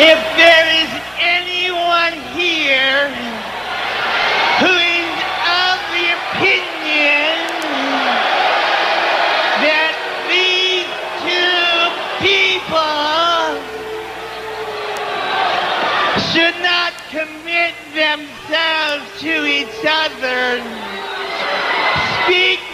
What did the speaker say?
If there is anyone here who is of the opinion that these two people should not commit themselves to each other, speak